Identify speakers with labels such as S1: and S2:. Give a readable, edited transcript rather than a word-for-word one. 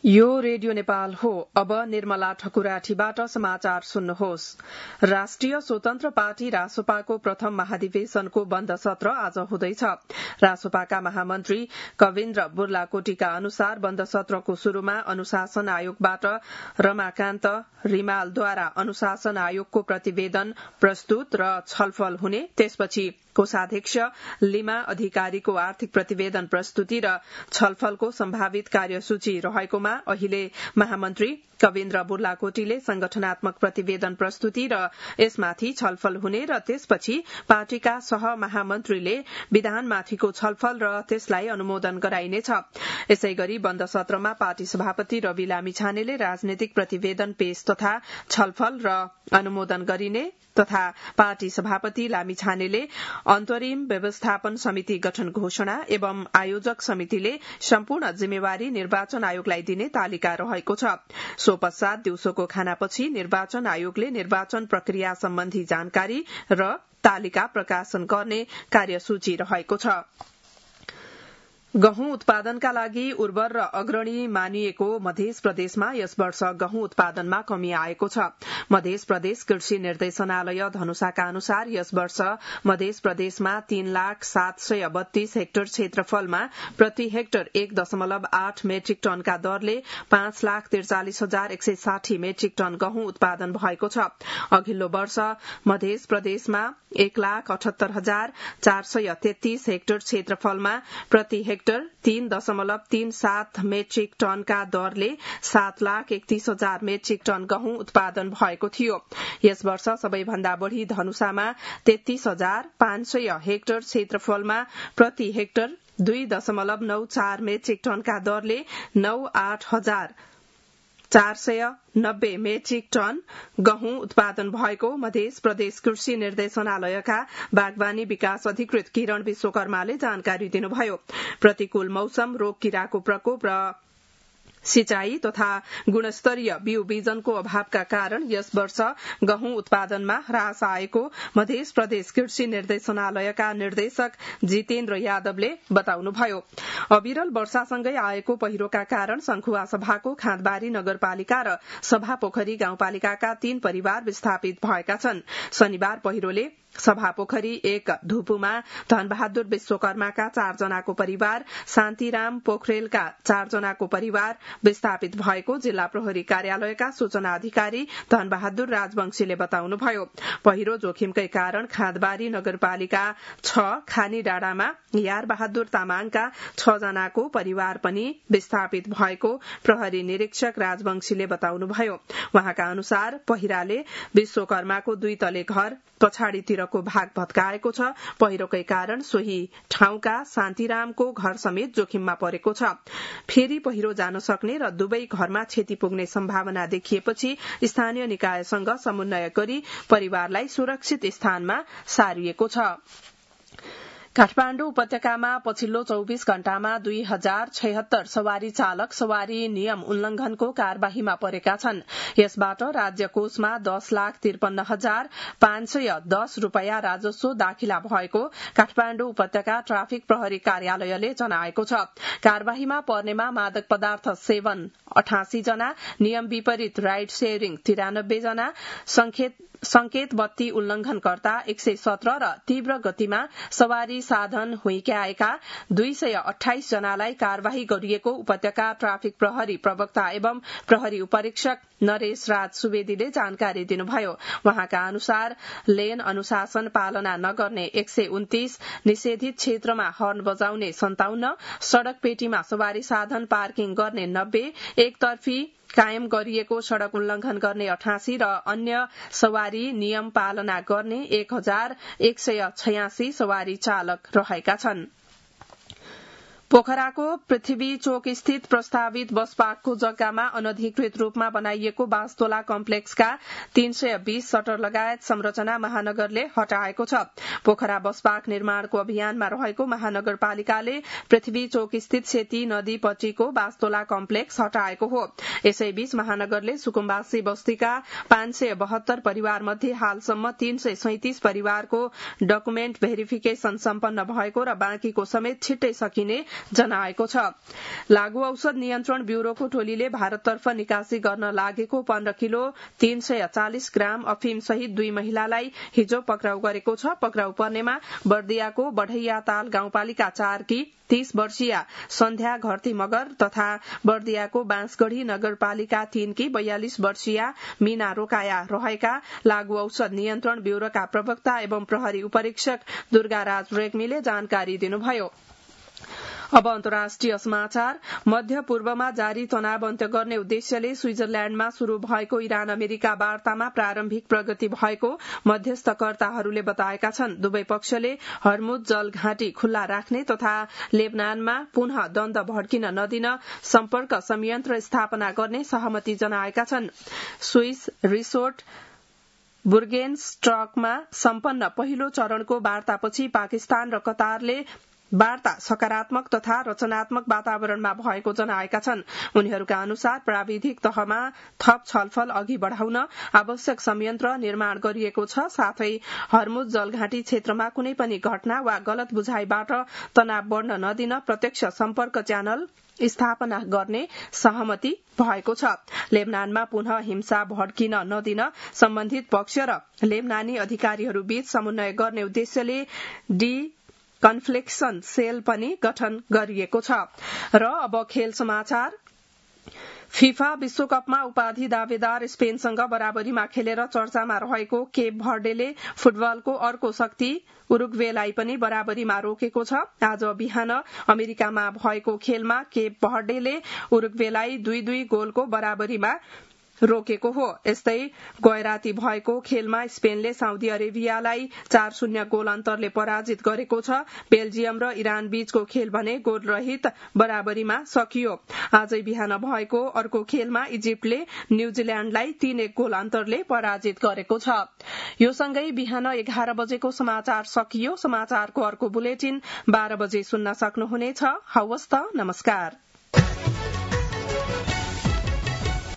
S1: यो रेडियो नेपाल हो। अब निर्मला ठकुराठीबाट समाचार सुन्नुहोस्। राष्ट्रिय स्वतन्त्र पार्टी रासोपाको प्रथम महाधिवेशनको बन्द सत्र आज हुँदैछ। रासोपाका महामन्त्री कविन्द्र बुर्लाकोटीका अनुसार बन्द सत्रको शुरूमा अनुशासन आयोगबाट रमाकान्त रिमालद्वारा अनुशासन आयोगको प्रतिवेदन प्रस्तुत र छलफल हुने, त्यसपछि कोषाध्यक्ष लिमा अधिकारीको आर्थिक प्रतिवेदन प्रस्तुति र छलफलको सम्भावित कार्यसूची रहेकोमा अहिले महामन्त्री कविन्द्र बुर्लाकोटीले संगठनात्मक प्रतिवेदन प्रस्तुति र यसमाथि छलफल हुने र त्यसपछि पार्टीका सह महामन्त्रीले विधानमाथिको छलफल र त्यसलाई अनुमोदन गराइनेछ। यसैगरी बन्द सत्रमा पार्टी सभापति रवि लामिछानेले राजनीतिक प्रतिवेदन पेश तथा छलफल र अनुमोदन गरिने तथा पार्टी सभापति लामिछानेले अन्तरिम व्यवस्थापन समिति गठन घोषणा एवं आयोजक समितिले सम्पूर्ण जिम्मेवारी निर्वाचन आयोगलाई दिने तालिका रहेको छ। सो पश्चात दिउँसोको खानापछि निर्वाचन आयोगले निर्वाचन प्रक्रिया सम्बन्धी जानकारी र तालिका प्रकाशन गर्ने कार्यसूची रहेको छ। गहुँ उत्पादनका लागि उर्वर र अग्रणी मानिएको मध्य प्रदेशमा यस वर्ष गहुँ उत्पादनमा कमी आएको छ। मध्य प्रदेश कृषि निर्देशनालय धनुषाका अनुसार यस वर्ष मध्य प्रदेशमा 3,732,000 हेक्टर क्षेत्रफलमा प्रति हेक्टर 1.8 मेट्रिक टनका दरले 5,43,160 मेट्रिक टन गहुँ उत्पादन भएको छ। अघिल्लो वर्ष मध्य प्रदेशमा 1,78,433 हेक्टर क्षेत्रफलमा प्रति हेक्टर 3.37 मेट्रिक टनका दरले 7,31,000 मेट्रिक टन गहुँ उत्पादन भएको थियो। यस वर्ष सबैभन्दा बढ़ी धनुषामा 33,500 हेक्टर क्षेत्रफलमा प्रति हेक्टर 2.94 मेट्रिक टनका दरले 9,8,490 मेट्रिक टन गहुँ उत्पादन भएको मध्य प्रदेश कृषि निर्देशनालयका बागवानी विकास अधिकृत किरण विश्वकर्माले जानकारी दिनुभयो। प्रतिकूल मौसम, रोग किराको प्रकोप र सिंचाई तथा गुणस्तरीय बिउ बिजनको अभावका कारण यस वर्ष गहुँ उत्पादनमा ह्रास आएको मध्य प्रदेश कृषि निर्देशनालयका निर्देशक जितेन्द्र यादवले बताउनुभयो। अविरल वर्षासँगै आएको पहिरोका कारण संखुवा सभाको खाँदबारी नगरपालिका र सभापोखरी गाउँपालिकाका 3 परिवार विस्थापित भएका छन्। शनिबार पहिरोले सभापोखरी 1 धुपुमा धनबहादुर विश्वकर्माका 4 जनाको परिवार, शान्तिराम पोखरेलका 4 जनाको परिवार विस्थापित भएको जिल्ला प्रहरी कार्यालयका सूचना अधिकारी धनबहादुर राजवंशीले बताउनुभयो। पहिरो जोखिमकै कारण खाँदबारी नगरपालिका 6 खानी डाँडामा यार बहादुर तामाङका 6 जनाको परिवार पनि विस्थापित भएको प्रहरी निरीक्षक राजवंशीले बताउनुभयो। उहाँका अनुसार पहिराले विश्वकर्माको 2 तले घर पछाडितिरको भाग भत्काएको छ। पहिरोकै कारण सोही ठाउँका शान्तिरामको घर समेत जोखिममा परेको छ। फेरि पहिरो जान सक्ने र दुवै घरमा क्षति पुग्ने सम्भावना देखिएपछि स्थानीय निकायसँग समन्वय गरी परिवारलाई सुरक्षित स्थानमा सारिएको छ। काठमाडौँ उपत्यकामा पछिल्लो 24 घण्टामा 2076 सवारी चालक सवारी नियम उल्लंघनको कार्यवाहीमा परेका छन्। यसबाट राज्य कोषमा 10,53,510 रूपियाँ राजस्व दाखिला भएको काठमाडौँ उपत्यका ट्राफिक प्रहरी कार्यालयले जनाएको छ। कार्यवाहीमा पर्नेमा मादक पदार्थ सेवन 88 जना, नियम विपरीत राइड शेयरिङ 93 जना, संकेत बत्ती उल्लंघनकर्ता 117 र तीव्र गतिमा सवारी साधन हुइक्याएका 228 जनालाई कार्यवाही गरिएको उपत्यका ट्राफिक प्रहरी प्रवक्ता एवं प्रहरी उपरीक्षक नरेश राज सुवेदीले जानकारी दिनुभयो। उहाँका अनुसार लेन अनुशासन पालना नगर्ने 129, निषेधित क्षेत्रमा हर्न बजाउने 57, सड़क पेटीमा सवारी साधन पार्किङ गर्ने 90, एकतर्फी कायम गरिएको सड़क उल्लंघन गर्ने 88 र अन्य सवारी नियम पालना गर्ने 1,186 सवारी चालक रहेका छन्। पोखराको पृथ्वी चोक स्थित प्रस्तावित बस पार्कको जग्गामा अनधिकृत रूपमा बनाइएको बास्तोला कम्प्लेक्सका 320 सटर लगायत संरचना महानगरले हटाएको छ। पोखरा बस पार्क निर्माणको अभियानमा रहेको महानगरपालिकाले पृथ्वी चोक स्थित सेती नदीपट्टिको बास्तोला कम्प्लेक्स हटाएको हो। यसैबीच महानगरले सुकुम्बासी बस्तीका 572 परिवार मध्ये हालसम्म 337 परिवारको डकुमेन्ट भेरिफिकेशन सम्पन्न भएको र बाँकीको समेत छिट्टै सकिने जनाएको छ। लागू औषध नियन्त्रण ब्यूरोको टोलीले भारततर्फ निकासी गर्न लागेको 15 किलो 340 ग्राम अफिम सहित 2 महिलालाई हिजो पक्राउ गरेको छ। पक्राउ पर्नेमा बर्दियाको बढ़ैया ताल गाउँपालिका 4 की 30 वर्षीय सन्ध्या घरती मगर तथा बर्दियाको बाँसगढ़ी नगरपालिका 3 की 42 वर्षीय मीना रोकाया रहेका लागू औषध नियन्त्रण ब्यूरोका प्रवक्ता एवं प्रहरी उपरीक्षक दुर्गाराज रेग्मीले जानकारी दिनुभयो। अब अन्तर्राष्ट्रिय समाचार। मध्य पूर्वमा जारी तनाव अन्त्य गर्ने उद्देश्यले स्विजरल्याण्डमा शुरू भएको इरान अमेरिका वार्तामा प्रारम्भिक प्रगति भएको मध्यस्थकर्ताहरूले बताएका छन्। दुवै पक्षले हर्मुज जलघाटी खुल्ला राख्ने तथा लेबनानमा पुनः द्वन्द भड्किन नदिन सम्पर्क संयन्त्र स्थापना गर्ने सहमति जनाएका छन्। स्विस रिसोर्ट बुर्गेनस्ट्रकमा सम्पन्न पहिलो चरणको वार्तापछि पाकिस्तान र कतारले वार्ता सकारात्मक तथा रचनात्मक वातावरणमा भएको जनाएका छन्। उनीहरूका अनुसार प्राविधिक तहमा थप छलफल अघि बढ़ाउन आवश्यक संयन्त्र निर्माण गरिएको छ। साथै हर्मुज जलघाटी क्षेत्रमा कुनै पनि घटना वा गलत बुझाइबाट तनाव बढ़न नदिन प्रत्यक्ष सम्पर्क च्यानल स्थापना गर्ने सहमति भएको छ। लेबनानमा पुनः हिंसा भड्किन नदिन सम्बन्धित पक्ष र लेबनानी अधिकारीहरू बीच समन्वय गर्ने उद्देश्यले कन्फ्लिक्सन सेल पनि गठन गरिएको छ। र अब खेल समाचार। फिफा विश्वकपमा उपाधि दावेदार स्पेनसँग बराबरीमा खेलेर चर्चामा रहेको केप भर्डेले फुटबलको अर्को शक्ति उरुग्वेलाई पनि बराबरीमा रोकेको छ। आज बिहान अमेरिकामा भएको खेलमा केप भर्डेले उरुग्वेलाई 2-2 गोलको बराबरीमा रोकेको हो। यस्तै गैराती भएको खेलमा स्पेनले साउदी अरेबियालाई 4-0 गोल अन्तरले पराजित गरेको छ। बेल्जियम र इरान बीचको खेल भने गोल रहित बराबरीमा सकियो। आजै बिहान भएको अर्को खेलमा इजिप्टले न्यूजील्याण्डलाई 3-1 गोल अन्तरले पराजित गरेको छ। यो सँगै बिहान 11 बजेको समाचार सकियो। समाचारको अर्को बुलेटिन 12 बजे सुन्न सक्नुहुनेछ। हवस् त, नमस्कार।